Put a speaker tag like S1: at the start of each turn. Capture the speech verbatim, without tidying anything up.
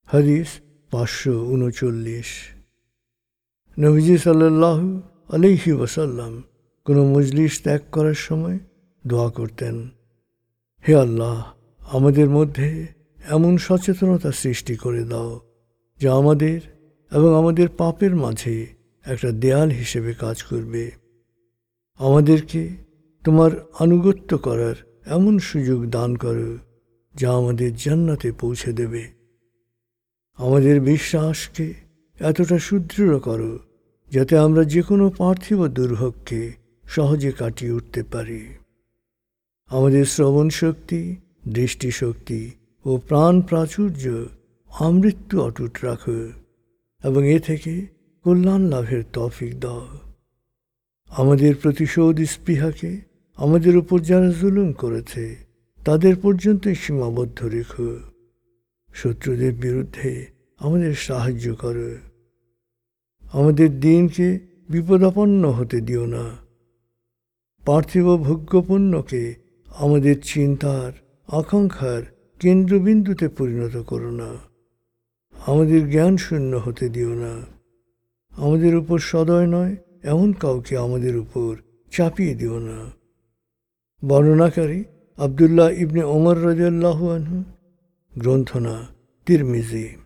S1: হাদিস পাঁচশো উনচল্লিশ। নবীজি সাল্লাল্লাহু আলাইহি ওয়াসাল্লাম কোনো মজলিস ত্যাগ করার সময় দোয়া করতেন, হে আল্লাহ, আমাদের মধ্যে এমন সচেতনতা সৃষ্টি করে দাও যা আমাদের এবং আমাদের পাপের মাঝে একটা দেয়াল হিসেবে কাজ করবে। আমাদেরকে তোমার আনুগত্য করার এমন সুযোগ দান করো যা আমাদের জান্নাতে পৌঁছে দেবে। আমাদের বিশ্বাসকে এতটা সুদৃঢ় করো যাতে আমরা যে কোনো পার্থিব দুর্ভোগকে সহজে কাটিয়ে উঠতে পারি। আমাদের শ্রবণ শক্তি, দৃষ্টিশক্তি ও প্রাণ প্রাচুর্য আমৃত্যু অটুট রাখো এবং এ থেকে কল্যাণ লাভের তৌফিক দাও। আমাদের প্রতিশোধ স্পৃহাকে আমাদের উপর যারা জুলুম করেছে তাদের পর্যন্তই সীমাবদ্ধ রেখো। শত্রুদের বিরুদ্ধে আমাদের সাহায্য করো। আমাদের দিনকে বিপদাপন্ন হতে দিও না। পার্থিব ভোগ্যপণ্যকে আমাদের চিন্তার, আকাঙ্ক্ষার কেন্দ্রবিন্দুতে পরিণত করো না। আমাদের জ্ঞান শূন্য হতে দিও না। আমাদের উপর সদয় নয় এমন কাউকে আমাদের উপর চাপিয়ে দিও না। বর্ণনাকারী আব্দুল্লাহ ইবনে ওমর রাদিয়াল্লাহু আনহু, গ্রন্থনা তিরমিজি।